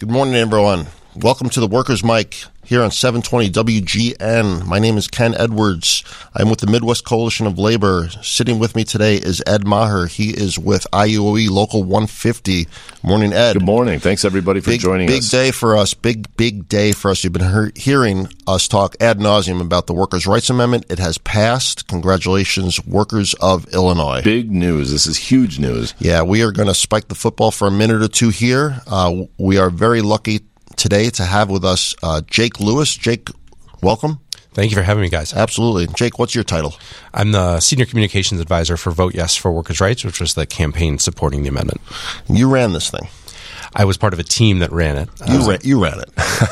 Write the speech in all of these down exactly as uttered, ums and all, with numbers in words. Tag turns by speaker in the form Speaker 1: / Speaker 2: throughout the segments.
Speaker 1: Good morning, everyone. Welcome to the Workers' Mic here on seven twenty W G N. My name is Ken Edwards. I'm with the Midwest Coalition of Labor. Sitting with me today is Ed Maher. He is with I U O E Local one fifty. Morning, Ed.
Speaker 2: Good morning. Thanks, everybody, for
Speaker 1: big,
Speaker 2: joining
Speaker 1: big
Speaker 2: us.
Speaker 1: Big day for us. Big, big day for us. You've been he- hearing us talk ad nauseum about the Workers' Rights Amendment. It has passed. Congratulations, workers of Illinois.
Speaker 2: Big news. This is huge news.
Speaker 1: Yeah, we are going to spike the football for a minute or two here. Uh, we are very lucky today to have with us uh, Jake Lewis. Jake, welcome.
Speaker 3: Thank you for having me, guys.
Speaker 1: Absolutely. Jake, what's your title?
Speaker 3: I'm the Senior Communications Advisor for Vote Yes for Workers' Rights, which was the campaign supporting the amendment.
Speaker 1: You ran this thing.
Speaker 3: I was part of a team that ran it.
Speaker 1: You,
Speaker 3: uh,
Speaker 1: ran, you ran it.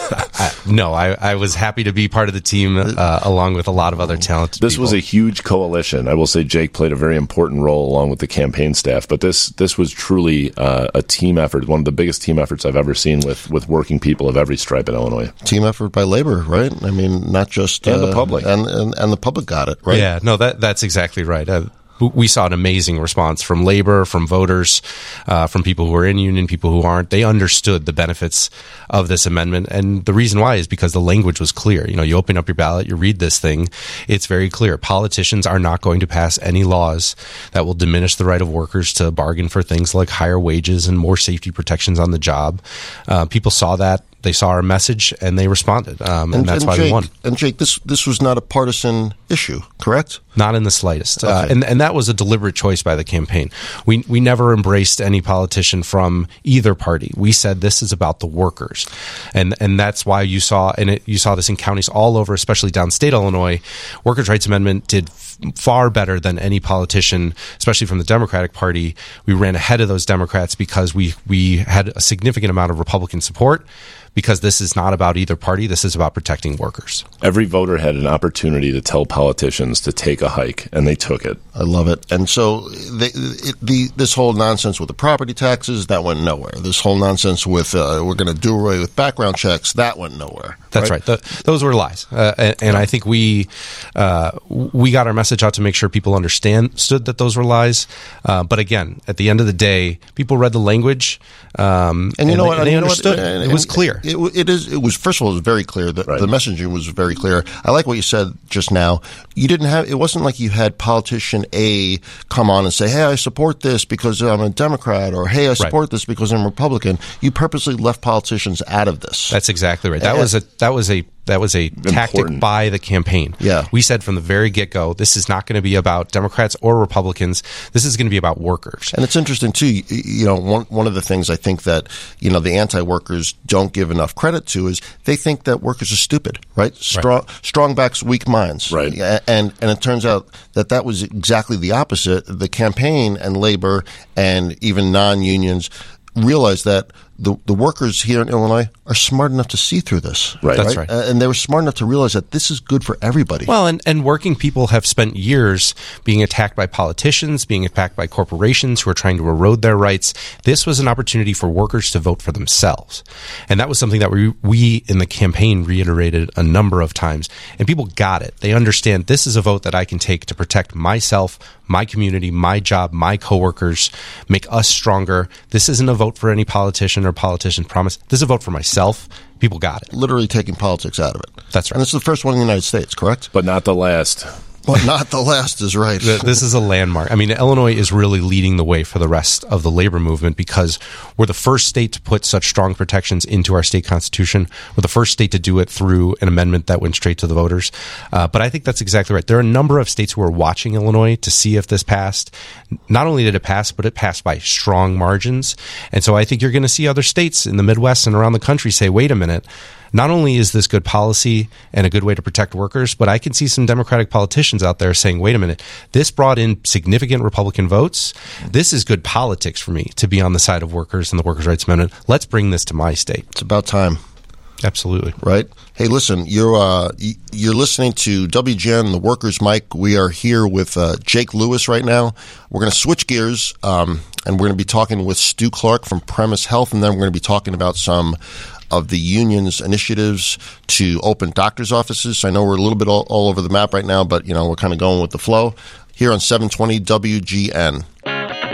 Speaker 3: I, no, I, I was happy to be part of the team uh, along with a lot of other talented
Speaker 2: This
Speaker 3: people.
Speaker 2: was a huge coalition. I will say Jake played a very important role along with the campaign staff, but this this was truly uh, a team effort, one of the biggest team efforts I've ever seen with, with working people of every stripe in Illinois.
Speaker 1: Team effort by labor, right? I mean, not just...
Speaker 2: And
Speaker 1: uh,
Speaker 2: the public.
Speaker 1: And, and, and the public got it, right?
Speaker 3: Yeah, no, that that's exactly right. Uh, We saw an amazing response from labor, from voters, uh, from people who are in union, people who aren't. They understood the benefits of this amendment. And the reason why is because the language was clear. You know, you open up your ballot, you read this thing, it's very clear. Politicians are not going to pass any laws that will diminish the right of workers to bargain for things like higher wages and more safety protections on the job. Uh, people saw that. They saw our message and they responded, um, and, and that's
Speaker 1: and
Speaker 3: why
Speaker 1: Jake,
Speaker 3: we won.
Speaker 1: And Jake, this this was not a partisan issue, correct?
Speaker 3: Not in the slightest,
Speaker 1: Okay.
Speaker 3: uh, and and that was a deliberate choice by the campaign. We we never embraced any politician from either party. We said this is about the workers, and and that's why you saw and it, you saw this in counties all over, especially downstate Illinois. Workers' Rights Amendment did f- far better than any politician, especially from the Democratic Party. We ran ahead of those Democrats because we we had a significant amount of Republican support. Because this is not about either party. This is about protecting workers.
Speaker 2: Every voter had an opportunity to tell politicians to take a hike, and they took it.
Speaker 1: I love it. And so they, it, the this whole nonsense with the property taxes, that went nowhere. This whole nonsense with uh, we're going to do away with background checks, that went nowhere.
Speaker 3: That's right. right. The, those were lies. Uh, and, and I think we uh, we got our message out to make sure people understand, stood that those were lies. Uh, but again, at the end of the day, people read the language. Um,
Speaker 1: and you
Speaker 3: and
Speaker 1: know
Speaker 3: they,
Speaker 1: what?
Speaker 3: and they
Speaker 1: you know
Speaker 3: understood
Speaker 1: what?
Speaker 3: it.
Speaker 1: And,
Speaker 3: it was
Speaker 1: and,
Speaker 3: clear.
Speaker 1: It, it is. It was. First of all, it was very clear. The,
Speaker 2: right.
Speaker 1: the messaging was very clear. I like what you said just now. You didn't have. It wasn't like you had politician A come on and say, "Hey, I support this because I'm a Democrat," or "Hey, I support right. this because I'm a Republican." You purposely left politicians out of this.
Speaker 3: That's exactly right. That and, was a. That was a. That was a
Speaker 2: important.
Speaker 3: tactic by the campaign.
Speaker 1: Yeah.
Speaker 3: We said from the very get-go, this is not going to be about Democrats or Republicans. This is going to be about workers.
Speaker 1: And it's interesting, too, you, you know, one one of the things I think that, you know, the anti-workers don't give enough credit to is they think that workers are stupid, right? Strong, right. strong backs, weak minds.
Speaker 2: Right.
Speaker 1: And, and it turns out that that was exactly the opposite. The campaign and labor and even non-unions realized that the the workers here in Illinois are smart enough to see through this.
Speaker 2: Right.
Speaker 3: That's right.
Speaker 1: Uh, and they were smart enough to realize that this is good for everybody.
Speaker 3: Well, and, and working people have spent years being attacked by politicians, being attacked by corporations who are trying to erode their rights. This was an opportunity for workers to vote for themselves. And that was something that we, we in the campaign reiterated a number of times. And people got it. They understand this is a vote that I can take to protect myself, my community, my job, my coworkers, make us stronger. This isn't a vote for any politician or politician promise. This is a vote for myself. People got it.
Speaker 1: Literally taking politics out of it.
Speaker 3: That's right.
Speaker 1: And it's the first one in the United States, correct?
Speaker 2: But not the last.
Speaker 1: But not the last is right.
Speaker 3: This is a landmark. I mean, Illinois is really leading the way for the rest of the labor movement because we're the first state to put such strong protections into our state constitution. We're the first state to do it through an amendment that went straight to the voters. Uh, but I think that's exactly right. There are a number of states who are watching Illinois to see if this passed. Not only did it pass, but it passed by strong margins. And so I think you're going to see other states in the Midwest and around the country say, wait a minute, not only is this good policy and a good way to protect workers, but I can see some Democratic politicians out there saying, wait a minute, this brought in significant Republican votes. This is good politics for me to be on the side of workers and the Workers' Rights Amendment. Let's bring this to my state.
Speaker 1: It's about time.
Speaker 3: Absolutely.
Speaker 1: Right? Hey, listen, you're uh, you're listening to W G N, the Workers' Mic. We are here with uh, Jake Lewis right now. We're going to switch gears, um, and we're going to be talking with Stu Clark from Premise Health, and then we're going to be talking about some of the union's initiatives to open doctor's offices. So I know we're a little bit all, all over the map right now, but, you know, we're kind of going with the flow here on seven twenty W G N.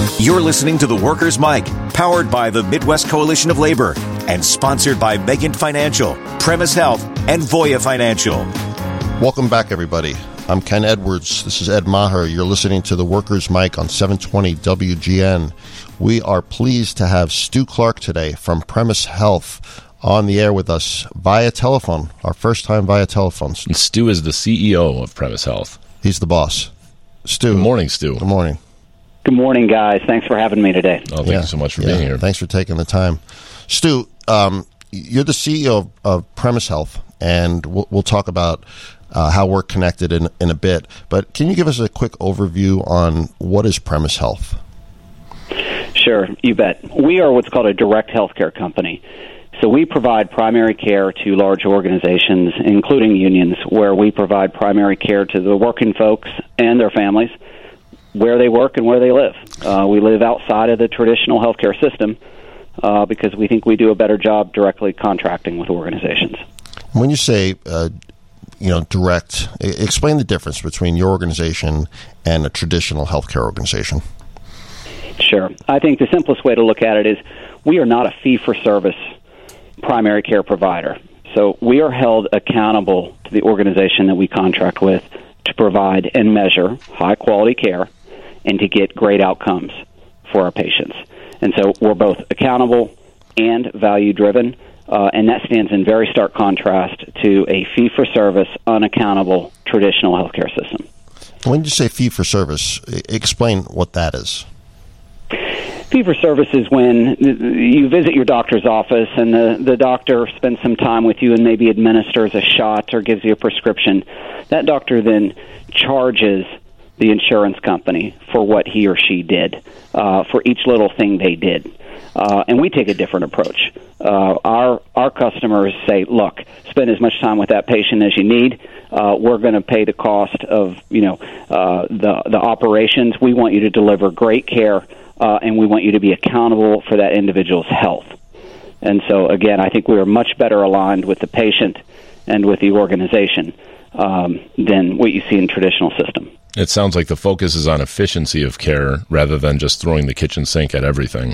Speaker 4: You're listening to The Workers' Mic, powered by the Midwest Coalition of Labor and sponsored by Megent Financial, Premise Health, and Voya Financial.
Speaker 1: Welcome back, everybody. I'm Ken Edwards. This is Ed Maher. You're listening to The Workers' Mic on seven twenty W G N. We are pleased to have Stu Clark today from Premise Health on the air with us via telephone, our first time via telephone.
Speaker 2: And Stu is the C E O of Premise Health.
Speaker 1: He's the boss. Stu.
Speaker 2: Good morning, Stu.
Speaker 1: Good morning.
Speaker 5: Good morning, guys. Thanks for having me today.
Speaker 2: Oh, thank
Speaker 1: yeah.
Speaker 2: you so much for
Speaker 1: yeah.
Speaker 2: being here.
Speaker 1: Thanks for taking the time. Stu, um, you're the C E O of, of Premise Health, and we'll, we'll talk about uh, how we're connected in, in a bit. But can you give us a quick overview on what is Premise Health?
Speaker 5: Sure, you bet. We are what's called a direct healthcare company. So we provide primary care to large organizations, including unions, where we provide primary care to the working folks and their families, where they work and where they live. Uh, we live outside of the traditional healthcare system uh, because we think we do a better job directly contracting with organizations.
Speaker 1: When you say, uh, you know, direct, explain the difference between your organization and a traditional healthcare organization.
Speaker 5: Sure. I think the simplest way to look at it is we are not a fee-for-service primary care provider. So we are held accountable to the organization that we contract with to provide and measure high-quality care and to get great outcomes for our patients. And so we're both accountable and value-driven, uh, and that stands in very stark contrast to a fee-for-service, unaccountable traditional healthcare system.
Speaker 1: When you say fee-for-service, explain what that is.
Speaker 5: Fee-for-service is when you visit your doctor's office and the, the doctor spends some time with you and maybe administers a shot or gives you a prescription. That doctor then charges the insurance company for what he or she did, uh, for each little thing they did. Uh, and we take a different approach. Uh, our our customers say, look, spend as much time with that patient as you need. Uh, we're going to pay the cost of, you know, uh, the, the operations. We want you to deliver great care, uh, and we want you to be accountable for that individual's health. And so, again, I think we are much better aligned with the patient and with the organization um, than what you see in traditional system.
Speaker 2: It sounds like the focus is on efficiency of care rather than just throwing the kitchen sink at everything.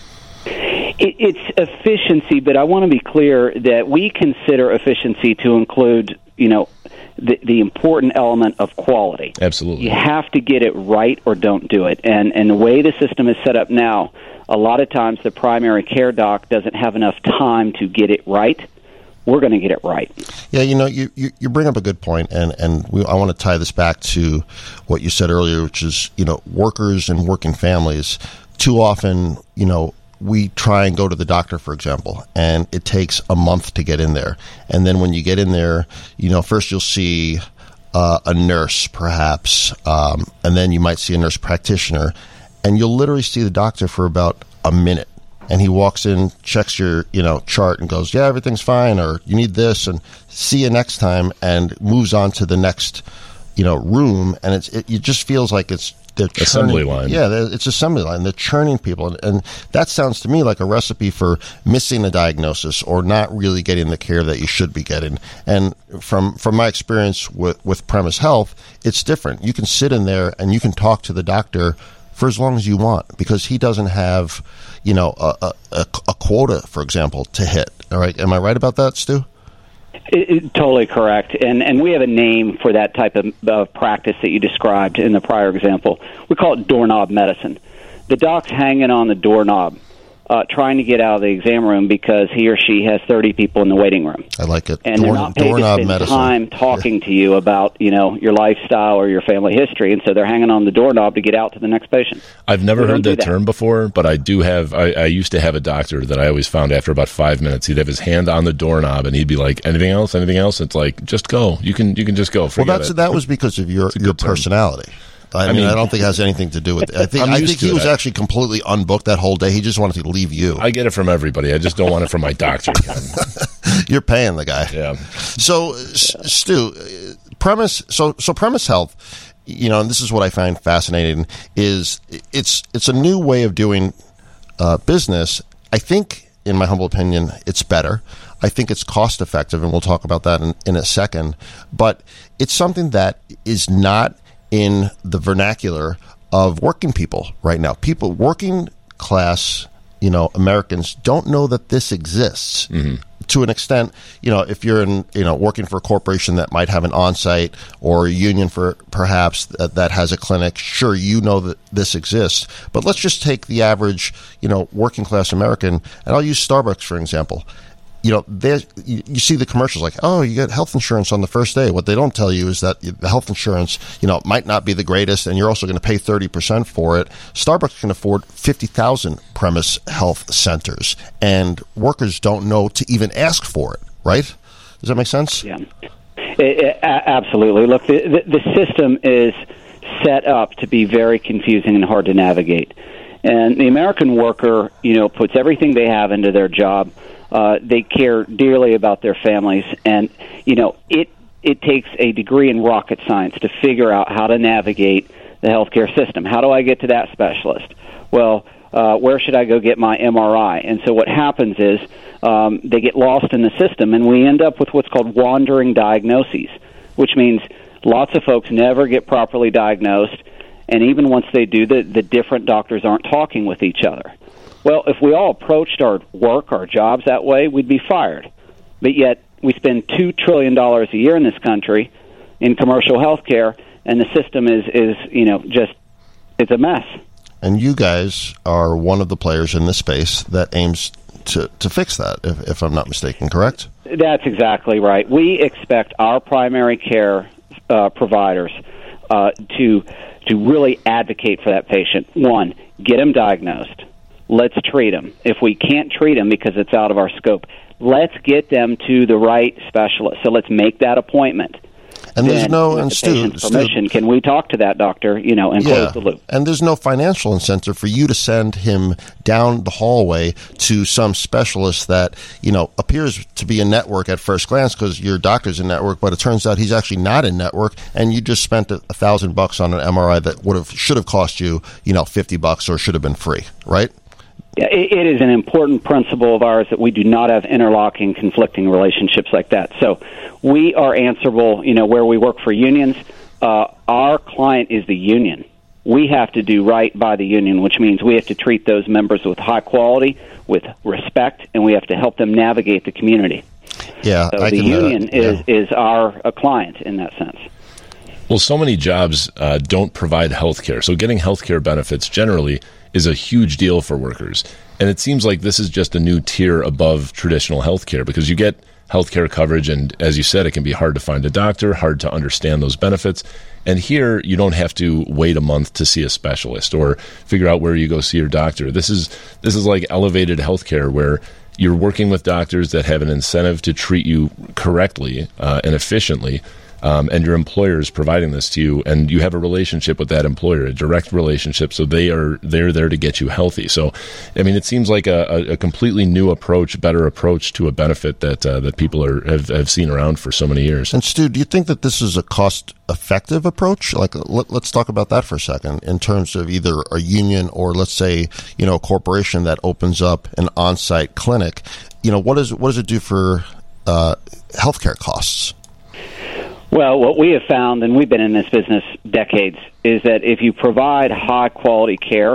Speaker 5: It, it's efficiency, but I want to be clear that we consider efficiency to include, you know, the, the important element of quality.
Speaker 2: Absolutely.
Speaker 5: You have to get it right or don't do it. And, and the way the system is set up now, a lot of times the primary care doc doesn't have enough time to get it right. We're going to get it right.
Speaker 1: Yeah, you know, you, you, you bring up a good point, and, and we, I want to tie this back to what you said earlier, which is, you know, workers and working families. Too often, you know, we try and go to the doctor, for example, and it takes a month to get in there. And then when you get in there, you know, first you'll see uh, a nurse, perhaps, um, and then you might see a nurse practitioner, and you'll literally see the doctor for about a minute. And he walks in, checks your, you know, chart and goes, yeah, everything's fine, or you need this, and see you next time, and moves on to the next, you know, room. And it's, it, it just feels like it's the
Speaker 2: assembly line.
Speaker 1: Yeah, it's assembly line. They're churning people. And, and that sounds to me like a recipe for missing a diagnosis or not really getting the care that you should be getting. And from, from my experience with, with Premise Health, it's different. You can sit in there and you can talk to the doctor for as long as you want, because he doesn't have, you know, a, a, a quota, for example, to hit. All right, am I right about that, Stu?
Speaker 5: It, it, totally correct, and and we have a name for that type of uh, practice that you described in the prior example. We call it doorknob medicine. The doc's hanging on the doorknob, uh, trying to get out of the exam room because he or she has thirty people in the waiting room.
Speaker 1: I like it.
Speaker 5: And
Speaker 1: Door,
Speaker 5: they're not paid to spend
Speaker 1: medicine.
Speaker 5: time talking to you about, you know, your lifestyle or your family history, and so they're hanging on the doorknob to get out to the next patient.
Speaker 2: I've never
Speaker 5: We
Speaker 2: heard
Speaker 5: don't
Speaker 2: that,
Speaker 5: do that
Speaker 2: term before, but I do have. I, I used to have a doctor that I always found after about five minutes, he'd have his hand on the doorknob and he'd be like, "Anything else? Anything else?" It's like, just go. You can. You can just go. Forget
Speaker 1: Well, that's
Speaker 2: it.
Speaker 1: that was because of your your
Speaker 2: term.
Speaker 1: personality. I,
Speaker 2: I
Speaker 1: mean,
Speaker 2: mean-
Speaker 1: I don't think it has anything to do with it. I think
Speaker 2: I'm
Speaker 1: I
Speaker 2: used
Speaker 1: think
Speaker 2: to
Speaker 1: he was
Speaker 2: it.
Speaker 1: actually completely unbooked that whole day. He just wanted to leave you.
Speaker 2: I get it from everybody. I just don't want it from my doctor.
Speaker 1: You're paying the guy.
Speaker 2: Yeah.
Speaker 1: So, S- Stu, uh, premise. So, so premise health. You know, and this is what I find fascinating is it's it's a new way of doing uh, business. I think, in my humble opinion, it's better. I think it's cost effective, and we'll talk about that in, in a second. But it's something that is not in the vernacular of working people right now. People, working class, you know, Americans don't know that this exists. Mm-hmm. To an extent, you know, if you're in, you know, working for a corporation that might have an on-site or a union for perhaps that, that has a clinic, sure, you know that this exists. But let's just take the average, you know, working class American, and I'll use Starbucks for example. You know, you, you see the commercials like, oh, you get health insurance on the first day. What they don't tell you is that the health insurance, you know, might not be the greatest, and you're also going to pay thirty percent for it. Starbucks can afford fifty thousand premise health centers, and workers don't know to even ask for it, right? Does that make sense?
Speaker 5: Yeah, it, it, absolutely. Look, the, the, the system is set up to be very confusing and hard to navigate. And the American worker, you know, puts everything they have into their job. Uh, they care dearly about their families, and you know it. It takes a degree in rocket science to figure out how to navigate the healthcare system. How do I get to that specialist? Well, uh, where should I go get my M R I? And so what happens is um, they get lost in the system, and we end up with what's called wandering diagnoses, which means lots of folks never get properly diagnosed, and even once they do, the the different doctors aren't talking with each other. Well, if we all approached our work, our jobs that way, we'd be fired. But yet we spend two trillion dollars a year in this country in commercial health care, and the system is, is, you know, just, it's a mess.
Speaker 1: And you guys are one of the players in this space that aims to, to fix that, if, if I'm not mistaken, correct?
Speaker 5: That's exactly right. We expect our primary care uh, providers uh, to to really advocate for that patient. One, get them diagnosed. Let's treat them. If we can't treat them because it's out of our scope, let's get them to the right specialist. So let's make that appointment.
Speaker 1: And there's
Speaker 5: then,
Speaker 1: no,
Speaker 5: with
Speaker 1: and
Speaker 5: the
Speaker 1: Stu,
Speaker 5: patient's permission, can we talk to that doctor, you know, and
Speaker 1: yeah,
Speaker 5: close the loop?
Speaker 1: And there's no financial incentive for you to send him down the hallway to some specialist that, you know, appears to be a network at first glance because your doctor's in network, but it turns out he's actually not in network, and you just spent a, a thousand bucks on an M R I that would have should have cost you, you know, fifty bucks or should have been free, right?
Speaker 5: Yeah, it, it is an important principle of ours that we do not have interlocking, conflicting relationships like that. So we are answerable, you know, where we work for unions. Uh, our client is the union. We have to do right by the union, which means we have to treat those members with high quality, with respect, and we have to help them navigate the community.
Speaker 1: Yeah,
Speaker 5: so
Speaker 1: I
Speaker 5: the
Speaker 1: can,
Speaker 5: union
Speaker 1: uh, yeah.
Speaker 5: is, is our a client in that sense.
Speaker 2: Well, so many jobs uh, don't provide health care. So getting health care benefits generally is a huge deal for workers. And it seems like this is just a new tier above traditional health care because you get health care coverage, and as you said, it can be hard to find a doctor, hard to understand those benefits. And here, you don't have to wait a month to see a specialist or figure out where you go see your doctor. This is this is like elevated health care where you're working with doctors that have an incentive to treat you correctly uh, and efficiently. Um, and your employer is providing this to you, and you have a relationship with that employer, a direct relationship, so they are they're there to get you healthy. So, I mean, it seems like a, a completely new approach, better approach to a benefit that uh, that people are have, have seen around for so many years.
Speaker 1: And Stu, do you think that this is a cost-effective approach? Like, let, let's talk about that for a second in terms of either a union or, let's say, you know, a corporation that opens up an on-site clinic. You know, what is what does it do for uh, healthcare costs?
Speaker 5: Well, what we have found, and we've been in this business decades, is that if you provide high-quality care,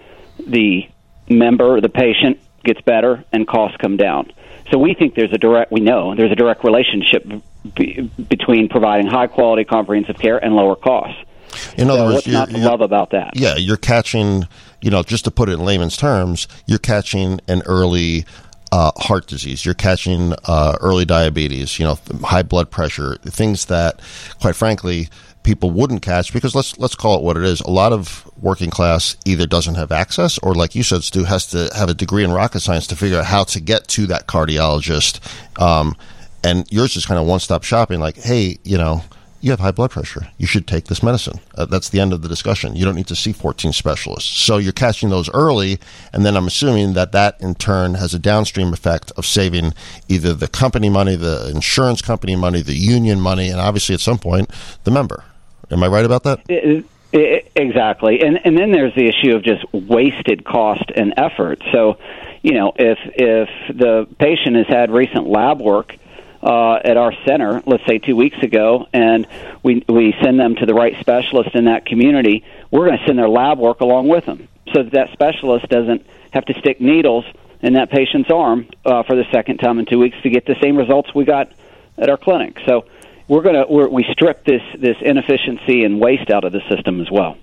Speaker 5: the member, the patient, gets better and costs come down. So we think there's a direct, we know, there's a direct relationship be, between providing high-quality comprehensive care and lower costs.
Speaker 1: In other
Speaker 5: so
Speaker 1: words,
Speaker 5: what's not to love about that?
Speaker 1: Yeah, you're catching, you know, just to put it in layman's terms, you're catching an early Uh, heart disease, you're catching uh, early diabetes, you know, high blood pressure, things that, quite frankly, people wouldn't catch because let's let's call it what it is. A lot of working class either doesn't have access or, like you said, Stu, has to have a degree in rocket science to figure out how to get to that cardiologist. Um, and yours is kind of one-stop shopping, like, hey, you know, you have high blood pressure. You should take this medicine. Uh, that's the end of the discussion. You don't need to see fourteen specialists. So you're catching those early, and then I'm assuming that that, in turn, has a downstream effect of saving either the company money, the insurance company money, the union money, and obviously at some point, the member. Am I right about that?
Speaker 5: It, it, exactly. And, and then there's the issue of just wasted cost and effort. So, you know, if if the patient has had recent lab work, uh, at our center, let's say two weeks ago, and we we send them to the right specialist in that community, we're going to send their lab work along with them, so that that specialist doesn't have to stick needles in that patient's arm uh, for the second time in two weeks to get the same results we got at our clinic. So we're going to we're, we strip this this inefficiency and waste out of the system as well.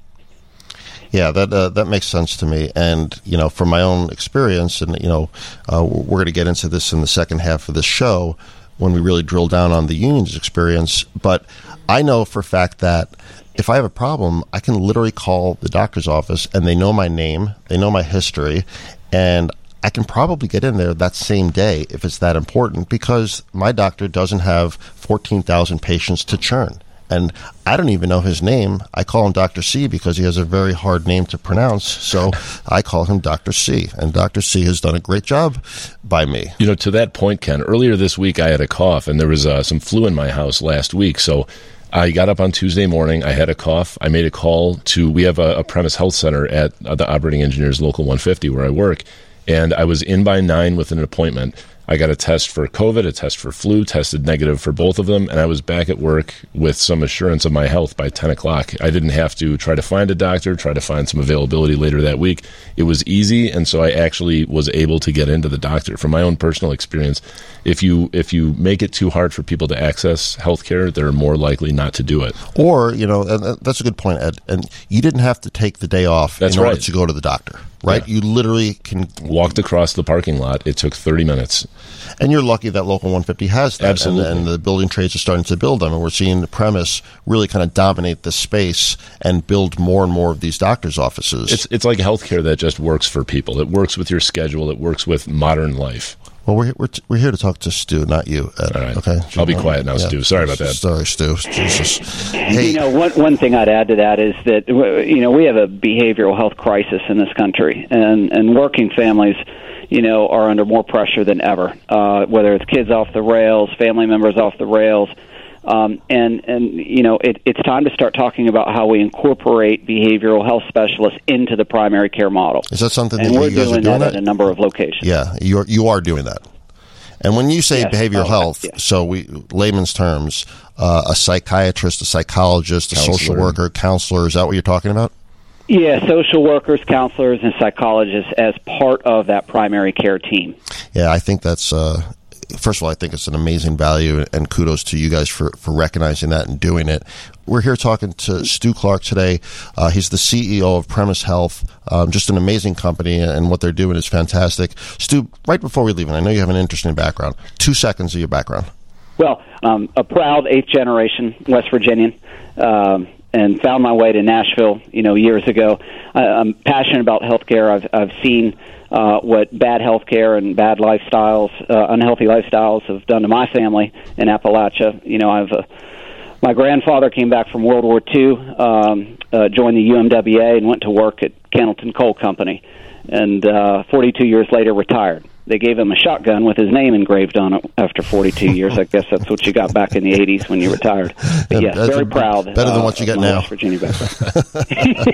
Speaker 1: Yeah, that uh, that makes sense to me. And, you know, from my own experience, and, you know, uh, we're going to get into this in the second half of this show when we really drill down on the union's experience. But I know for a fact that if I have a problem, I can literally call the doctor's office, and they know my name, they know my history, and I can probably get in there that same day if it's that important, because my doctor doesn't have fourteen thousand patients to churn. And I don't even know his name. I call him Doctor C because he has a very hard name to pronounce. So I call him Doctor C. And Doctor C has done a great job by me.
Speaker 2: You know, to that point, Ken, earlier this week I had a cough, and there was uh, some flu in my house last week. So I got up on Tuesday morning. I had a cough. I made a call to, we have a, a Premise Health Center at uh, the Operating Engineers Local one fifty where I work. And I was in by nine with an appointment. I got a test for COVID, a test for flu, tested negative for both of them, and I was back at work with some assurance of my health by ten o'clock. I didn't have to try to find a doctor, try to find some availability later that week. It was easy, and so I actually was able to get into the doctor. From my own personal experience, if you if you make it too hard for people to access healthcare, they're more likely not to do it.
Speaker 1: Or, you know, and that's a good point, Ed, and you didn't have to take the day off
Speaker 2: That's
Speaker 1: in order
Speaker 2: right.
Speaker 1: to go to the doctor, right?
Speaker 2: Yeah.
Speaker 1: You literally can...
Speaker 2: Walked across the parking lot. It took thirty minutes.
Speaker 1: And you're lucky that Local one fifty has that.
Speaker 2: Absolutely.
Speaker 1: And, and the building trades are starting to build them. And we're seeing the Premise really kind of dominate the space and build more and more of these doctor's offices.
Speaker 2: It's it's like healthcare that just works for people. It works with your schedule. It works with modern life.
Speaker 1: Well, we're we're, we're here to talk to Stu, not you, Ed.
Speaker 2: All right.
Speaker 1: Okay.
Speaker 2: I'll be quiet now, Stu. Sorry about that.
Speaker 1: Sorry, Stu. Jesus. Hey,
Speaker 5: You know, one one thing I'd add to that is that you know we have a behavioral health crisis in this country, and and working families, you know, are under more pressure than ever. Uh, whether it's kids off the rails, family members off the rails, um, and and you know, it, it's time to start talking about how we incorporate behavioral health specialists into the primary care model.
Speaker 1: is that something
Speaker 5: And
Speaker 1: that
Speaker 5: we're
Speaker 1: you guys
Speaker 5: doing
Speaker 1: are doing?
Speaker 5: that at a number of locations.
Speaker 1: Yeah, you are, you are doing that. And when you say
Speaker 5: Yes.
Speaker 1: behavioral
Speaker 5: Oh,
Speaker 1: health,
Speaker 5: yeah.
Speaker 1: so we layman's terms, uh, a psychiatrist, a psychologist, a social
Speaker 2: Counselor.
Speaker 1: worker, counselor, is that what you're talking about?
Speaker 5: Yeah, social workers, counselors, and psychologists as part of that primary care team.
Speaker 1: Yeah, I think that's, uh, first of all, I think it's an amazing value, and kudos to you guys for, for recognizing that and doing it. We're here talking to Stu Clark today. Uh, he's the C E O of Premise Health, um, just an amazing company, and what they're doing is fantastic. Stu, right before we leave, and I know you have an interesting background, two seconds of your background.
Speaker 5: Well, um, a proud eighth-generation West Virginian, um, and found my way to Nashville, you know, years ago. I, I'm passionate about healthcare. I've I've seen uh, what bad healthcare and bad lifestyles, uh, unhealthy lifestyles, have done to my family in Appalachia. You know, I've uh, my grandfather came back from World War Two, um, uh, joined the U M W A, and went to work at Cannleton Coal Company, and uh, forty-two years later retired. They gave him a shotgun with his name engraved on it after forty-two years. I guess that's what you got back in the eighties when you retired. But yes,
Speaker 1: That's
Speaker 5: very
Speaker 1: a-
Speaker 5: proud.
Speaker 1: better than
Speaker 5: uh,
Speaker 1: what you
Speaker 5: of
Speaker 1: get
Speaker 5: my
Speaker 1: now.
Speaker 5: West Virginia background.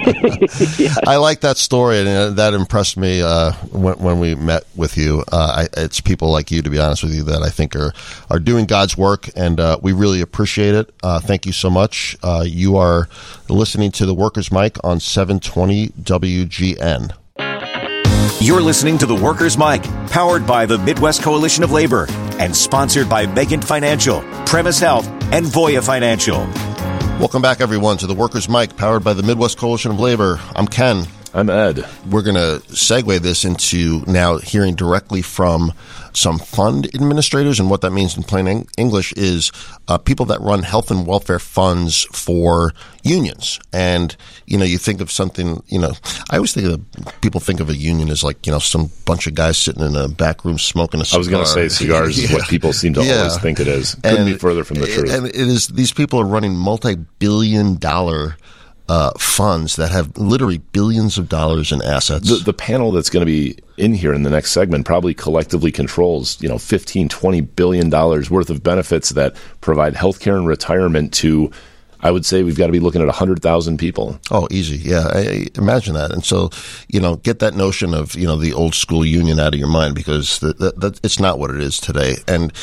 Speaker 5: Yes.
Speaker 1: I like that story, and uh, that impressed me uh, when, when we met with you. Uh, I, it's people like you, to be honest with you, that I think are, are doing God's work, and uh, we really appreciate it. Uh, thank you so much. Uh, you are listening to The Workers' Mic on seven twenty W G N.
Speaker 4: You're listening to The Workers' Mic, powered by the Midwest Coalition of Labor and sponsored by Megant Financial, Premise Health, and Voya Financial.
Speaker 1: Welcome back, everyone, to The Workers' Mic, powered by the Midwest Coalition of Labor. I'm Ken.
Speaker 2: I'm Ed.
Speaker 1: We're going to segue this into now hearing directly from some fund administrators, and what that means in plain Eng- English is uh, people that run health and welfare funds for unions. And, you know, you think of something, you know, I always think of, people think of a union as like, you know, some bunch of guys sitting in a back room smoking a cigar.
Speaker 2: I was going to say cigars is what people seem to
Speaker 1: Yeah.
Speaker 2: always think it is. Couldn't
Speaker 1: And
Speaker 2: be further from the
Speaker 1: it-
Speaker 2: truth.
Speaker 1: And it is, these people are running multi-billion dollar Uh, funds that have literally billions of dollars in assets.
Speaker 2: The, the panel that's going to be in here in the next segment probably collectively controls, you know, fifteen, twenty billion dollars worth of benefits that provide healthcare and retirement to, I would say we've got to be looking at one hundred thousand people.
Speaker 1: Oh, easy. Yeah. I, I imagine that. And so, you know, get that notion of, you know, the old school union out of your mind, because the, the, that, it's not what it is today. And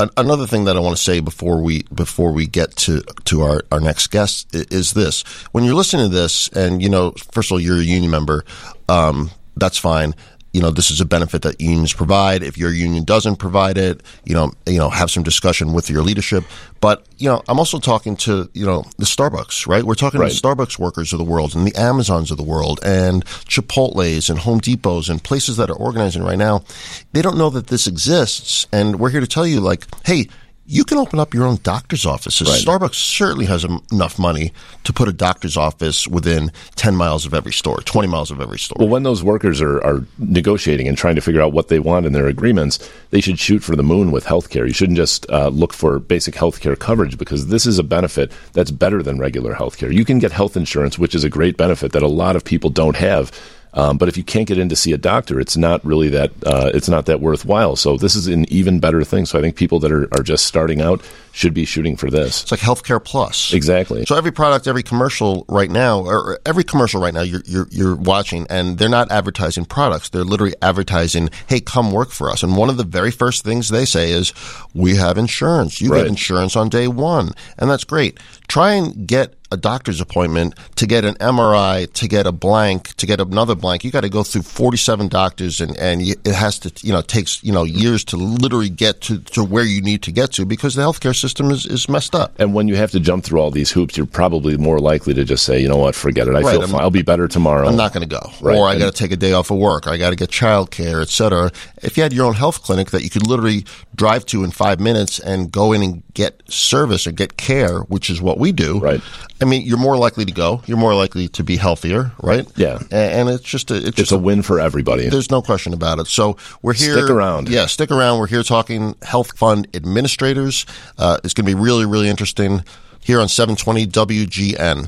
Speaker 1: an- another thing that I want to say before we before we get to to our, our next guest is, is this: when you're listening to this, and you know, first of all, you're a union member, um, that's fine. You know, this is a benefit that unions provide. If your union doesn't provide it, you know, you know, have some discussion with your leadership. But, you know, I'm also talking to, you know, the Starbucks, right? We're talking
Speaker 2: right.
Speaker 1: to the Starbucks workers of the world and the Amazons of the world and Chipotle's and Home Depots and places that are organizing right now. They don't know that this exists. And we're here to tell you, like, hey, you can open up your own doctor's offices.
Speaker 2: Right.
Speaker 1: Starbucks certainly has enough money to put a doctor's office within ten miles of every store, twenty miles of every store.
Speaker 2: Well, when those workers are, are negotiating and trying to figure out what they want in their agreements, they should shoot for the moon with healthcare. You shouldn't just uh, look for basic healthcare coverage, because this is a benefit that's better than regular healthcare. You can get health insurance, which is a great benefit that a lot of people don't have. Um, but if you can't get in to see a doctor, it's not really that uh, it's not that worthwhile. So this is an even better thing. So I think people that are, are just starting out should be shooting for this.
Speaker 1: It's like Healthcare Plus.
Speaker 2: Exactly.
Speaker 1: So every product, every commercial right now, or every commercial right now you're, you're, you're watching, and they're not advertising products. They're literally advertising, hey, come work for us. And one of the very first things they say is, we have insurance. You
Speaker 2: Right.
Speaker 1: get insurance on day one. And that's great. Try and get a doctor's appointment, to get an M R I, to get a blank, to get another blank. You got to go through forty-seven doctors, and, and you, it has to, you know, it takes, you know, years to literally get to, to where you need to get to, because the healthcare system is, is messed up.
Speaker 2: And when you have to jump through all these hoops, you're probably more likely to just say, you know what, forget it. I
Speaker 1: Right,
Speaker 2: feel
Speaker 1: I'm-
Speaker 2: fine. I'll be better tomorrow.
Speaker 1: I'm not going to go.
Speaker 2: Right.
Speaker 1: Or I
Speaker 2: And-
Speaker 1: got to take a day off of work. I got to get childcare, et cetera. If you had your own health clinic that you could literally drive to in five minutes and go in and get service or get care, which is what we do.
Speaker 2: Right.
Speaker 1: I mean, you're more likely to go. You're more likely to be healthier, right?
Speaker 2: Yeah.
Speaker 1: And, and it's just a, it's,
Speaker 2: It's
Speaker 1: just
Speaker 2: a win for everybody.
Speaker 1: There's no question about it. So we're here.
Speaker 2: Stick around.
Speaker 1: Yeah, stick around. We're here talking health fund administrators. Uh, it's going to be really, really interesting here on seven twenty W G N.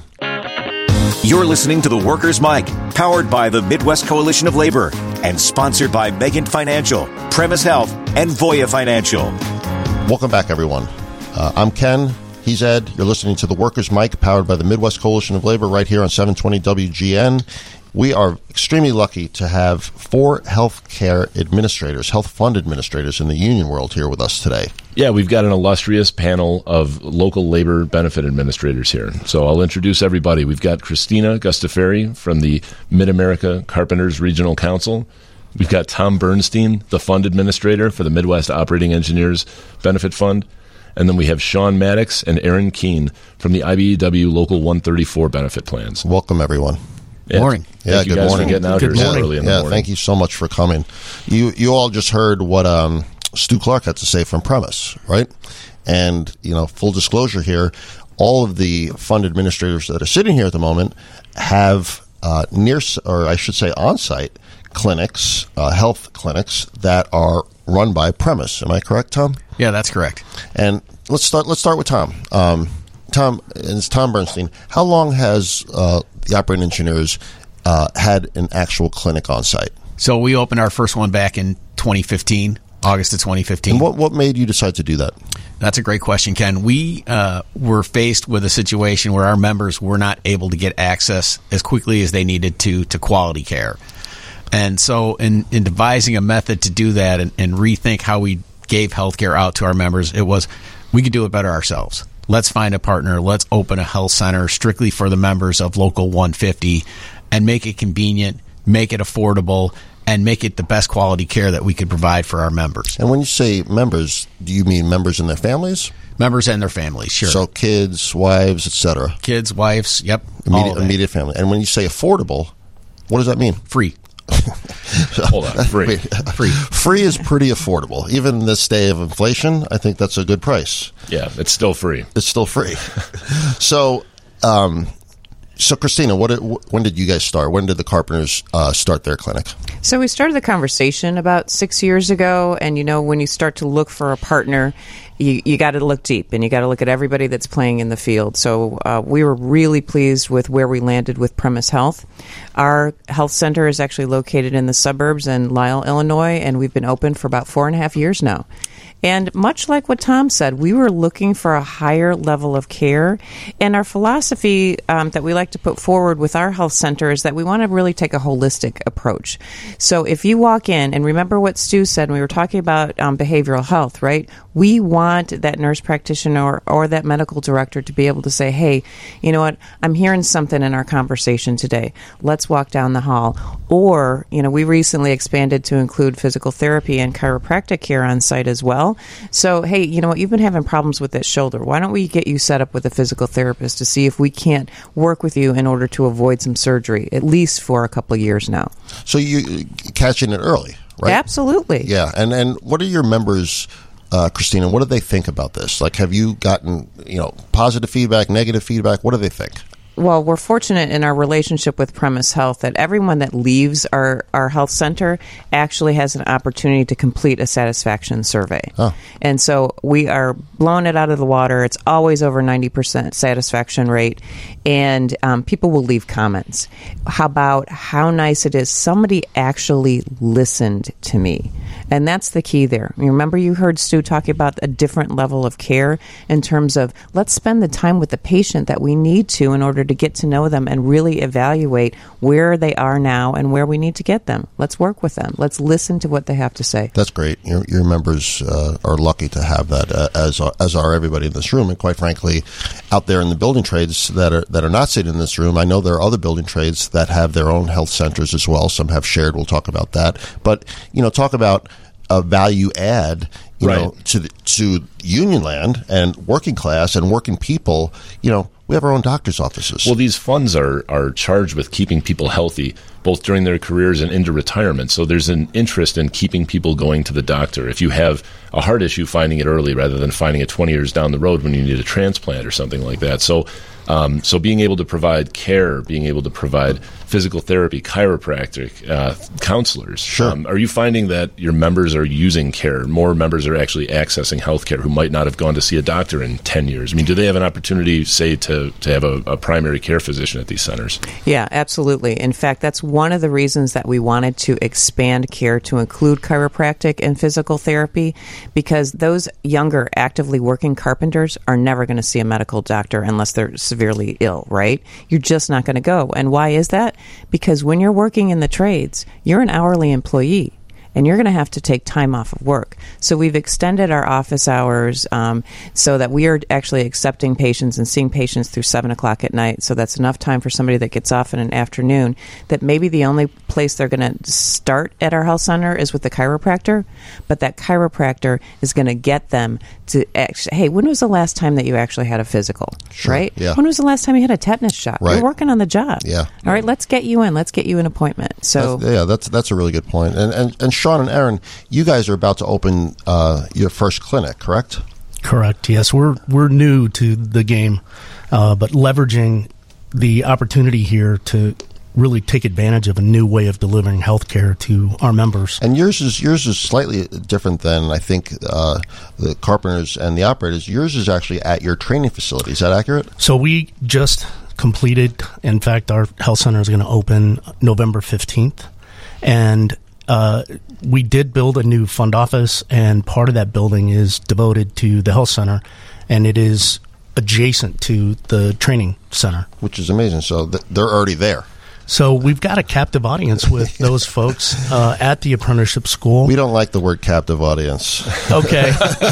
Speaker 4: You're listening to The Workers' Mic, powered by the Midwest Coalition of Labor and sponsored by Megant Financial, Premise Health, and Voya Financial.
Speaker 1: Welcome back, everyone. Uh, I'm Ken. He's Ed. You're listening to The Workers' Mic, powered by the Midwest Coalition of Labor, right here on seven twenty W G N. We are extremely lucky to have four healthcare administrators, health fund administrators in the union world here with us today.
Speaker 2: Yeah, we've got an illustrious panel of local labor benefit administrators here. So I'll introduce everybody. We've got Christina Gustaferi from the Mid-America Carpenters Regional Council. We've got Tom Bernstein, the fund administrator for the Midwest Operating Engineers Benefit Fund. And then we have Sean Maddox and Aaron Keene from the I B E W Local one thirty-four benefit plans.
Speaker 1: Welcome, everyone.
Speaker 2: Yeah.
Speaker 6: Morning.
Speaker 1: Yeah,
Speaker 2: Thank you
Speaker 1: good
Speaker 2: guys
Speaker 1: morning.
Speaker 2: for getting out
Speaker 6: Good
Speaker 2: here so
Speaker 6: morning.
Speaker 2: early in the
Speaker 1: Yeah,
Speaker 2: morning.
Speaker 1: thank you so much for coming. You you all just heard what um, Stu Clark had to say from Premise, right? And, you know, full disclosure here, all of the fund administrators that are sitting here at the moment have uh, near, or I should say on-site clinics, uh, health clinics that are run by Premise. Am I correct, Tom?
Speaker 6: Yeah, that's correct.
Speaker 1: And let's start. Let's start with Tom. Um, Tom, it's Tom Bernstein. How long has uh, the operating engineers uh, had an actual clinic on site?
Speaker 6: So we opened our first one back in twenty fifteen, August of twenty fifteen.
Speaker 1: And what what made you decide to do that?
Speaker 6: That's a great question, Ken. We uh, were faced with a situation where our members were not able to get access as quickly as they needed to to quality care. And so in, in devising a method to do that and, and rethink how we gave healthcare out to our members, it was we could do it better ourselves. Let's find a partner. Let's open a health center strictly for the members of Local one fifty and make it convenient, make it affordable, and make it the best quality care that we could provide for our members.
Speaker 1: And when you say members, do you mean members and their families?
Speaker 6: Members and their families, sure.
Speaker 1: So kids, wives, et cetera.
Speaker 6: Kids, wives, yep. all
Speaker 1: Immediate,
Speaker 6: of that.
Speaker 1: immediate family. And when you say affordable, what does that mean?
Speaker 6: Free.
Speaker 2: Hold on, free.
Speaker 1: Wait,
Speaker 6: Free.
Speaker 1: free is pretty affordable. Even in this day of inflation, I think that's a good price.
Speaker 2: Yeah, it's still free.
Speaker 1: It's still free. so, um, so Christina, what? When did you guys start? When did the Carpenters uh, start their clinic?
Speaker 7: So we started the conversation about six years ago, and you know, when you start to look for a partner, you, you got to look deep, and you got to look at everybody that's playing in the field. So uh, we were really pleased with where we landed with Premise Health. Our health center is actually located in the suburbs in Lisle, Illinois, and we've been open for about four and a half years now. And much like what Tom said, we were looking for a higher level of care. And our philosophy um, that we like to put forward with our health center is that we want to really take a holistic approach. So if you walk in, and remember what Stu said, when we were talking about um, behavioral health, right? We want that nurse practitioner or, or that medical director to be able to say, hey, you know what, I'm hearing something in our conversation today. Let's walk down the hall. Or, you know, we recently expanded to include physical therapy and chiropractic care on site as well. So, hey, you know what, you've been having problems with that shoulder. Why don't we get you set up with a physical therapist to see if we can't work with you in order to avoid some surgery, at least for a couple of years now.
Speaker 1: So you catching it early, right?
Speaker 7: Absolutely.
Speaker 1: Yeah. And, and what are your members... Uh, Christina, what do they think about this? Like, have you gotten, you know, positive feedback, negative feedback? What do they think?
Speaker 7: Well, we're fortunate in our relationship with Premise Health that everyone that leaves our, our health center actually has an opportunity to complete a satisfaction survey. Oh. And so we are blowing it out of the water. It's always over ninety percent satisfaction rate. And um, people will leave comments. How about how nice it is somebody actually listened to me? And that's the key there. You remember you heard Stu talking about a different level of care in terms of let's spend the time with the patient that we need to in order to get to know them and really evaluate where they are now and where we need to get them. Let's work with them. Let's listen to what they have to say.
Speaker 1: That's great. Your, your members uh, are lucky to have that, uh, as as are everybody in this room. And quite frankly, out there in the building trades that are that are not sitting in this room, I know there are other building trades that have their own health centers as well. Some have shared. We'll talk about that. But you know, talk about a value add, you right. know, to the, to union land and working class and working people. You know, we have our own doctor's offices.
Speaker 2: Well, these funds are are charged with keeping people healthy, both during their careers and into retirement. So there's an interest in keeping people going to the doctor. If you have a heart issue, finding it early rather than finding it twenty years down the road when you need a transplant or something like that. So, um, so being able to provide care, being able to provide physical therapy, chiropractic, uh, counselors.
Speaker 1: Sure. Um,
Speaker 2: are you finding that your members are using care? More members are actually accessing health care who might not have gone to see a doctor in ten years. I mean, do they have an opportunity, say, to, to have a, a primary care physician at these centers?
Speaker 7: Yeah, absolutely. In fact, that's one of the reasons that we wanted to expand care to include chiropractic and physical therapy, because those younger, actively working carpenters are never going to see a medical doctor unless they're severely ill, right? You're just not going to go. And why is that? Because when you're working in the trades, you're an hourly employee. And you're going to have to take time off of work. So we've extended our office hours um, so that we are actually accepting patients and seeing patients through seven o'clock at night. So that's enough time for somebody that gets off in an afternoon that maybe the only place they're going to start at our health center is with the chiropractor. But that chiropractor is going to get them to actually, hey, when was the last time that you actually had a physical?
Speaker 1: Sure,
Speaker 7: right?
Speaker 1: Yeah.
Speaker 7: When was the last time you had a tetanus shot?
Speaker 1: Right.
Speaker 7: You're working on the job.
Speaker 1: Yeah.
Speaker 7: All right, let's get you in. Let's get you an appointment. So
Speaker 1: that's, yeah, that's that's a really good point. And and and Sean and Aaron, you guys are about to open uh, your first clinic, correct?
Speaker 8: Correct. Yes, we're we're new to the game, uh, but leveraging the opportunity here to really take advantage of a new way of delivering healthcare to our members.
Speaker 1: And yours is yours is slightly different than I think uh, the carpenters and the operators. Yours is actually at your training facility. Is that accurate?
Speaker 8: So we just completed. In fact, our health center is going to open November fifteenth, and uh, we did build a new fund office, and part of that building is devoted to the health center, and it is adjacent to the training center,
Speaker 1: which is amazing. So th- they're already there.
Speaker 8: So we've got a captive audience with those folks uh, at the apprenticeship school.
Speaker 1: We don't like the word captive audience.
Speaker 8: Okay.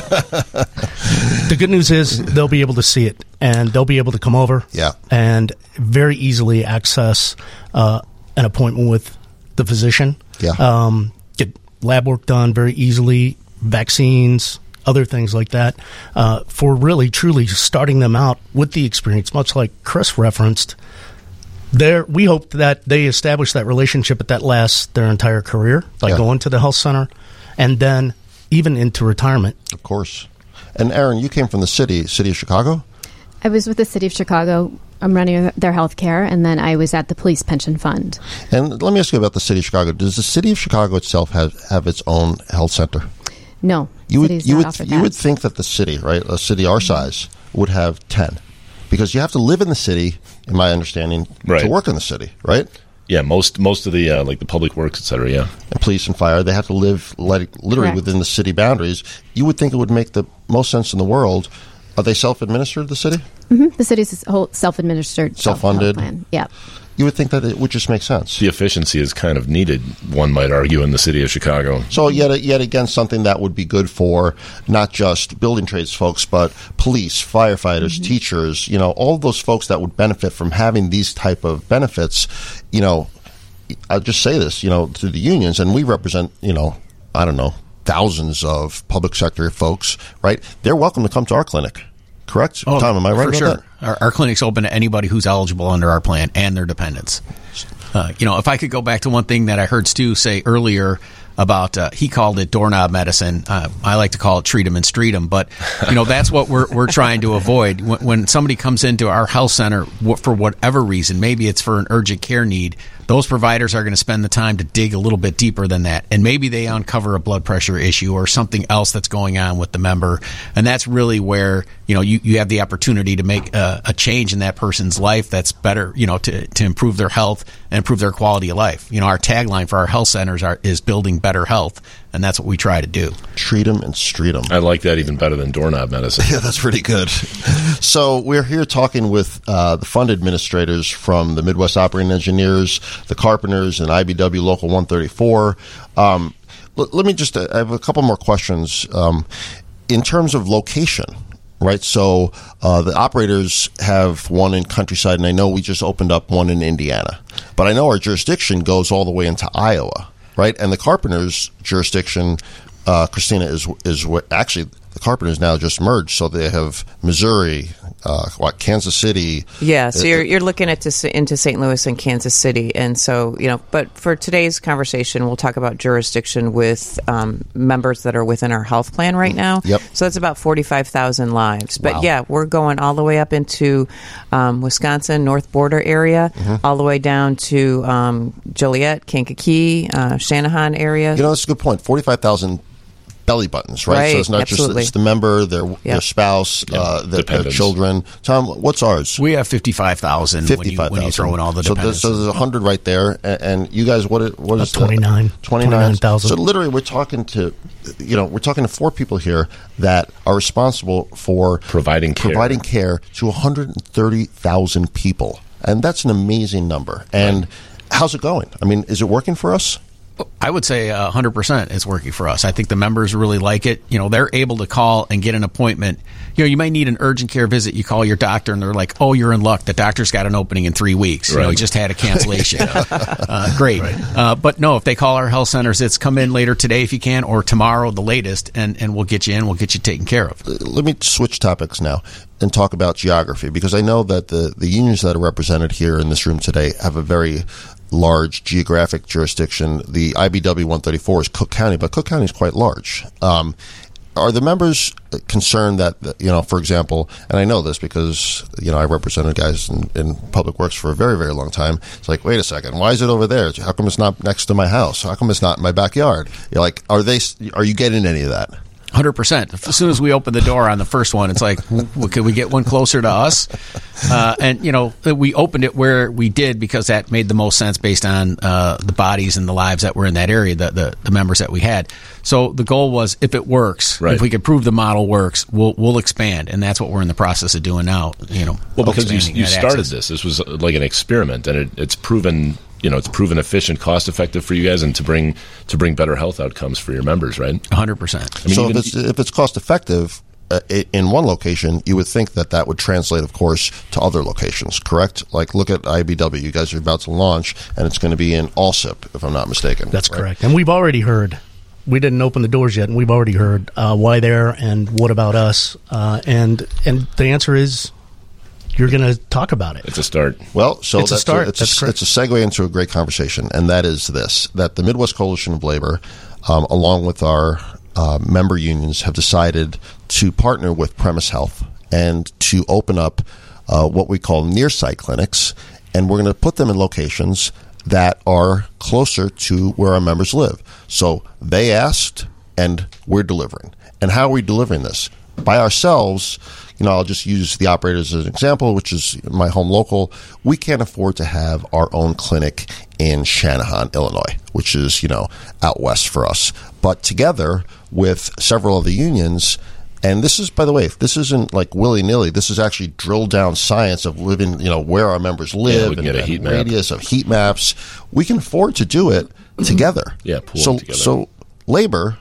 Speaker 8: The good news is they'll be able to see it, and they'll be able to come over
Speaker 1: yeah.
Speaker 8: and very easily access uh, an appointment with the physician.
Speaker 1: Yeah.
Speaker 8: Um, get lab work done very easily, vaccines, other things like that, uh, for really, truly starting them out with the experience, much like Chris referenced. There, we hope that they establish that relationship at that lasts their entire career by
Speaker 1: yeah.
Speaker 8: going to the health center and then even into retirement.
Speaker 1: Of course. And Aaron, you came from the city, city of Chicago?
Speaker 9: I was with the city of Chicago. I'm running their health care, and then I was at the police pension fund.
Speaker 1: And let me ask you about the city of Chicago. Does the city of Chicago itself have, have its own health center?
Speaker 9: No.
Speaker 1: You would you would you
Speaker 9: that.
Speaker 1: would think that the city, right, a city our size, would have ten. Because you have to live in the city, in my understanding,
Speaker 2: right.
Speaker 1: to work in the city, right?
Speaker 2: Yeah, most most of the uh, like the public works, et cetera. Yeah,
Speaker 1: and police and fire, they have to live like, literally
Speaker 9: Correct.
Speaker 1: within the city boundaries. You would think it would make the most sense in the world. Are they self-administered, the city?
Speaker 9: Mm-hmm. The city's whole self-administered,
Speaker 1: Self-funded?
Speaker 9: health plan. Yeah.
Speaker 1: You would think that it would just make sense.
Speaker 2: the efficiency is kind of needed, one might argue, in the city of Chicago.
Speaker 1: So yet, yet again, something that would be good for not just building trades folks, but police, firefighters,
Speaker 9: Mm-hmm.
Speaker 1: teachers. You know, all those folks that would benefit from having these type of benefits. You know, I'll just say this. You know, to the unions, and we represent. You know, I don't know, thousands of public sector folks. Right? They're welcome to come to our clinic. Correct,
Speaker 6: Oh,
Speaker 1: Tom? Am I right
Speaker 6: for
Speaker 1: about
Speaker 6: sure.
Speaker 1: that?
Speaker 6: Our, our clinic's open to anybody who's eligible under our plan and their dependents. Uh, you know, if I could go back to one thing that I heard Stu say earlier about, uh, he called it doorknob medicine. Uh, I like to call it treat 'em and street 'em. But, you know, that's what we're we're trying to avoid. When, when somebody comes into our health center wh- for whatever reason, maybe it's for an urgent care need, those providers are going to spend the time to dig a little bit deeper than that. And maybe they uncover a blood pressure issue or something else that's going on with the member. And that's really where, you know, you, you have the opportunity to make a, a change in that person's life that's better, you know, to, to improve their health and improve their quality of life. You know, our tagline for our health centers are, is building better health. And that's what we try to do.
Speaker 1: Treat them and street them.
Speaker 2: I like that even better than doorknob medicine.
Speaker 1: Yeah, that's pretty good. So we're here talking with uh, the fund administrators from the Midwest Operating Engineers, the Carpenters, and I B W Local one thirty-four. Um, l- let me just, uh, I have a couple more questions. Um, in terms of location, right? So uh, the operators have one in Countryside, and I know we just opened up one in Indiana. But I know our jurisdiction goes all the way into Iowa, right? And the Carpenters' jurisdiction, uh, Christina, is is what actually the Carpenters now just merged, so they have Missouri, uh, what Kansas City.
Speaker 7: Yeah, so
Speaker 1: Uh,
Speaker 7: you're you're looking at to, into Saint Louis and Kansas City, and so you know. But for today's conversation, we'll talk about jurisdiction with um, members that are within our health plan right now.
Speaker 1: Yep.
Speaker 7: So that's about forty-five thousand lives. But
Speaker 1: Wow.
Speaker 7: yeah, we're going all the way up into um, Wisconsin, North Border area,
Speaker 1: Mm-hmm.
Speaker 7: all the way down to um, Joliet, Kankakee, uh, Shanahan area.
Speaker 1: You know, that's a good point. Forty-five thousand belly buttons, right?
Speaker 7: Right,
Speaker 1: So it's not
Speaker 7: absolutely.
Speaker 1: just it's the member, their their
Speaker 7: Yep.
Speaker 1: spouse, uh, their, their
Speaker 2: dependents.
Speaker 1: children. Tom, what's ours?
Speaker 6: We have fifty-five thousand when you,
Speaker 1: Fifty-five
Speaker 6: when you
Speaker 1: thousand.
Speaker 6: throw in all the
Speaker 1: so
Speaker 6: dependents.
Speaker 1: there's, so there's a hundred right there, and, and you guys, what? i- What is
Speaker 8: About twenty-nine.
Speaker 1: Twenty-nine
Speaker 8: twenty-nine thousand.
Speaker 1: So literally, we're talking to, you know, we're talking to four people here that are responsible for
Speaker 2: Providing care.
Speaker 1: providing care to one hundred thirty thousand people, and that's an amazing number. And how's it going? I mean, is it working for us?
Speaker 6: I would say uh, one hundred percent it's working for us. I think the members really like it. You know, they're able to call and get an appointment. You know, you might need an urgent care visit. You call your doctor and they're like, oh, you're in luck. The doctor's got an opening in three weeks. You know, he
Speaker 2: Right.
Speaker 6: just had a cancellation. uh, great. Uh, but no, if they call our health centers, it's come in later today if you can or tomorrow, the latest, and, and we'll get you in. We'll get you taken care of.
Speaker 1: Let me switch topics now and talk about geography, because I know that the, the unions that are represented here in this room today have a very large geographic jurisdiction. The I B W one thirty-four is Cook County, but Cook County is quite large. Um, are the members concerned that, you know, for example, and I know this because, you know, I represented guys in, in public works for a very, very long time. It's like, wait a second, why is it over there? How come it's not next to my house? How come it's not in my backyard? You're like, are they? Are you getting any of that?
Speaker 6: one hundred percent. As soon as we open the door on the first one, it's like, well, could we get one closer to us? Uh, and, you know, we opened it where we did because that made the most sense based on uh, the bodies and the lives that were in that area, the, the, the members that we had. So the goal was, if it works,
Speaker 2: Right.
Speaker 6: if we could prove the model works, we'll we'll expand. And that's what we're in the process of doing now, you know.
Speaker 2: Well, because you,
Speaker 6: expanding
Speaker 2: you
Speaker 6: that
Speaker 2: started
Speaker 6: access.
Speaker 2: this. This was uh, like an experiment, and it, it's proven, you know, it's proven efficient, cost effective for you guys, and to bring to bring better health outcomes for your members, right?
Speaker 6: one hundred percent.
Speaker 2: I mean,
Speaker 1: so
Speaker 2: even-
Speaker 1: if it's, if it's cost effective uh, i- in one location, you would think that that would translate, of course, to other locations, correct? Like, look at I B W. You guys are about to launch, and it's going to be in Allsip, if I'm not mistaken.
Speaker 8: That's
Speaker 1: right?
Speaker 8: correct. And we've already heard, we didn't open the doors yet, and we've already heard uh, why there and what about us. Uh, and and the answer is you're going to talk about it.
Speaker 2: It's a start.
Speaker 1: Well, so
Speaker 8: It's a
Speaker 1: that's
Speaker 8: start.
Speaker 1: it's,
Speaker 8: That's
Speaker 1: a,
Speaker 8: correct.
Speaker 1: it's a segue into a great conversation, and that is this: that the Midwest Coalition of Labor, um, along with our uh, member unions, have decided to partner with Premise Health and to open up uh, what we call near-site clinics, and we're going to put them in locations that are closer to where our members live. So they asked, and we're delivering. And how are we delivering this? by ourselves, you know, I'll just use the operators as an example, which is my home local. We can't afford to have our own clinic in Shanahan, Illinois, which is, you know, out west for us. But together with several of the unions, and this is, by the way, this isn't like willy-nilly. This is actually drilled down science of living, you know, where our members live,
Speaker 2: yeah, and,
Speaker 1: and,
Speaker 2: a heat
Speaker 1: and
Speaker 2: map.
Speaker 1: radius of heat maps. We can afford to do it together.
Speaker 2: Yeah, pool
Speaker 1: so,
Speaker 2: together.
Speaker 1: So labor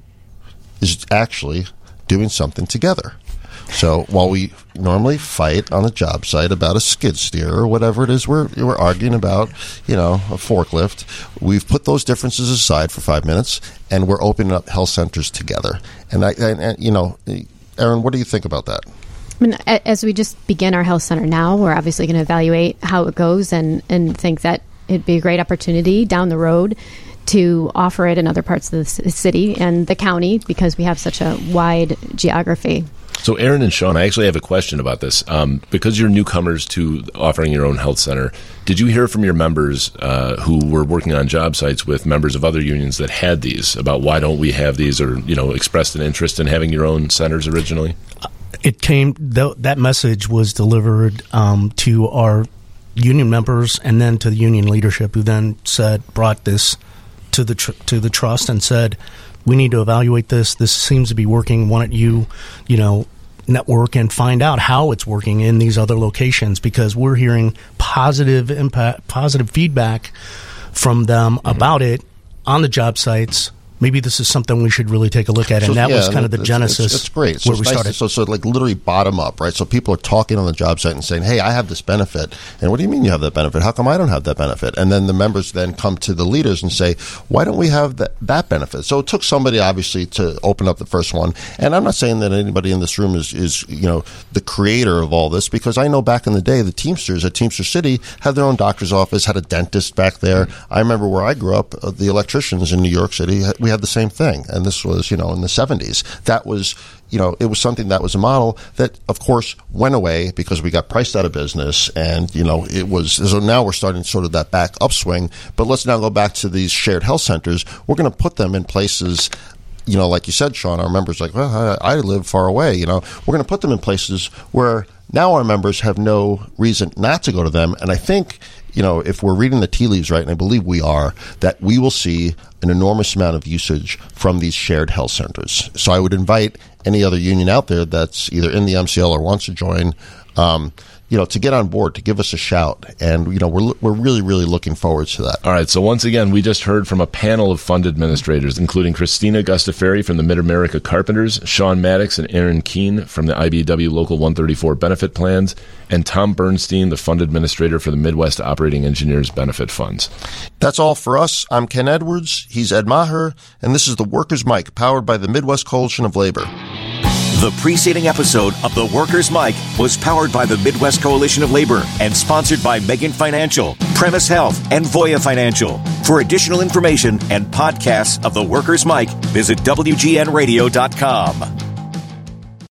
Speaker 1: is actually doing something together. So while we normally fight on a job site about a skid steer or whatever it is we're we're arguing about, you know, a forklift, we've put those differences aside for five minutes and we're opening up health centers together. And I, and, and you know, Erin, what do you think about that?
Speaker 9: I mean, as we just begin our health center now, we're obviously going to evaluate how it goes and, and think that it'd be a great opportunity down the road to offer it in other parts of the city and the county because we have such a wide geography.
Speaker 2: So, Erin and Sean, I actually have a question about this. Um, because you're newcomers to offering your own health center, did you hear from your members uh, who were working on job sites with members of other unions that had these about why don't we have these, or, you know, expressed an interest in having your own centers originally?
Speaker 8: It came, th- that message was delivered um, to our union members and then to the union leadership, who then said, brought this to the tr- to the trust and said, we need to evaluate this. This seems to be working. Why don't you, you know, network and find out how it's working in these other locations, because we're hearing positive impact, positive feedback from them mm-hmm. about it on the job sites. Maybe this is something we should really take a look at. And
Speaker 1: so,
Speaker 8: that
Speaker 1: yeah,
Speaker 8: was kind of the
Speaker 1: it's,
Speaker 8: genesis.
Speaker 1: It's, it's great. So
Speaker 8: where
Speaker 1: it's
Speaker 8: we
Speaker 1: nice
Speaker 8: started.
Speaker 1: To, so, so like literally bottom up, right? So people are talking on the job site and saying, hey, I have this benefit. And what do you mean you have that benefit? How come I don't have that benefit? And then the members then come to the leaders and say, why don't we have that, that benefit? So it took somebody, obviously, to open up the first one. And I'm not saying that anybody in this room is, is you know, the creator of all this, because I know back in the day, the Teamsters at Teamster City had their own doctor's office, had a dentist back there. I remember where I grew up, uh, the electricians in New York City, we had the same thing. And this was, you know, in the seventies. That was, you know, it was something that was a model that, of course, went away because we got priced out of business. And, you know, it was, so now we're starting sort of that back upswing. But let's now go back to these shared health centers. We're going to put them in places, you know, like you said, Sean, our members like, well, I, I live far away. You know, we're going to put them in places where now our members have no reason not to go to them. And I think, you know, if we're reading the tea leaves right, and I believe we are, that we will see an enormous amount of usage from these shared health centers. So I would invite any other union out there that's either in the M C L or wants to join, um, you know, to get on board, to give us a shout. And, you know, we're we're really, really looking forward to that.
Speaker 2: All right. So once again, we just heard from a panel of fund administrators, including Christina Gustaferi from the Mid-America Carpenters, Sean Maddox and Erin Keene from the I B W Local one thirty-four Benefit Plans, and Tom Bernstein, the fund administrator for the Midwest Operating Engineers Benefit Funds.
Speaker 1: That's all for us. I'm Ken Edwards. He's Ed Maher. And this is the Workers' Mic, powered by the Midwest Coalition of Labor.
Speaker 4: The preceding episode of The Workers' Mic was powered by the Midwest Coalition of Labor and sponsored by Megan Financial, Premise Health, and Voya Financial. For additional information and podcasts of The Workers' Mic, visit W G N radio dot com.